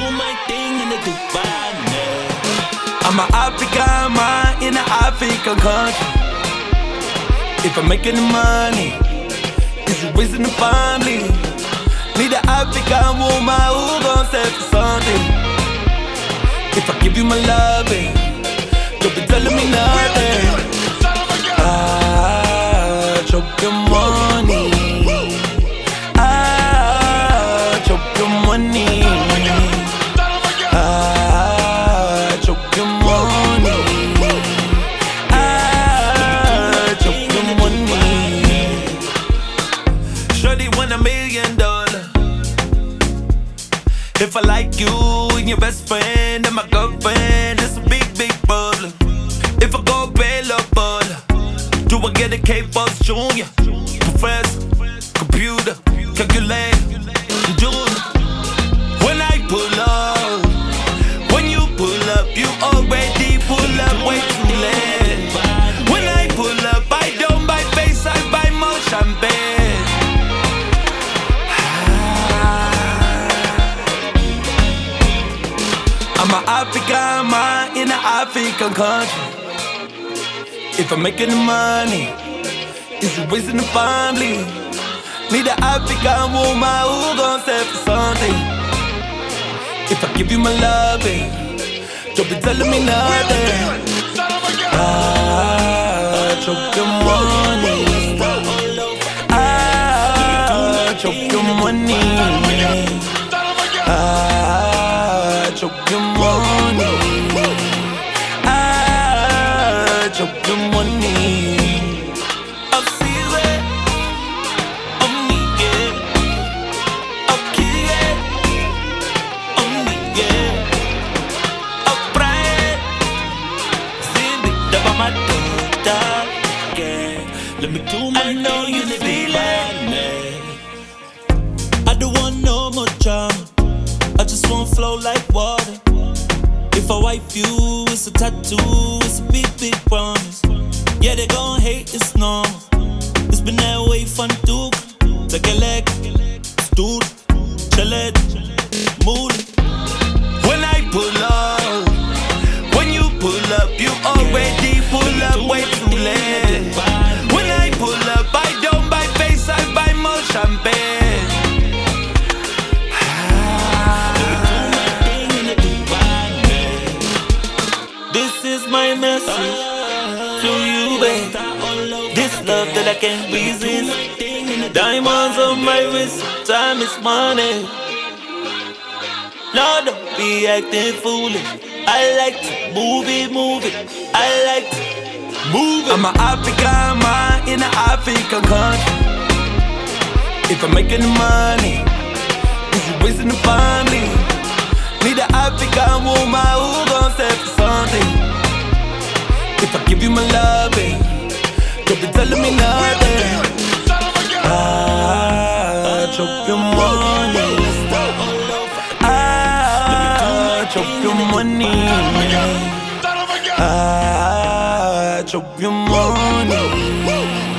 my thing in the Dubai. I'm an African man in an African country. If I'm making the money, is it raising the family? Need an African woman who gon' set for something. If I give you my loving, don't be telling me nothing. I choke your money. I choke your money. I choke your money. I choke your money. Shorty want $1 million. If I like you and your best friend and my girlfriend, it's a big, big problem. If I go pay love baller, do I get a K-Boss Junior? Professor, computer, calculator, Junior. When I pull up, when you pull up, you already pull up way too late. When I pull up, I don't buy face, I buy more champagne. I'm an African man in an African country. If I'm making the money, is it raising the family? Need an African woman who gon' set for something. If I give you my loving, don't be telling me nothing. I choke your money. I choke your money. I choke your money. I choke your money. I'm serious. I'm nigga. I'm kid. I'm nigga. I'm bright. Cindy, up on my daughter. Let me do my I know you feel it. I don't want no more drama. I just wanna flow like water. If I wipe you, it's a tattoo, it's a big, big promise. Yeah, they gon' hate, it's normal. It's been that way fun too. Take a leg, stool, chill it, mood it. When I pull up, when you pull up, you already pull up way too late. When I pull up, I don't buy face, I buy more champagne. This is my message to you, babe. This love that I can't resist. Diamonds on my wrist, time is money. No, don't be acting foolish. I like to move it. I like to move it. I'm an African man in an African country. If I'm making the money, is it raising the family? Need an African woman who gon' set for something. If I give you my loving, don't be telling me nothing. I choke your money. I choke your money. I choke your money.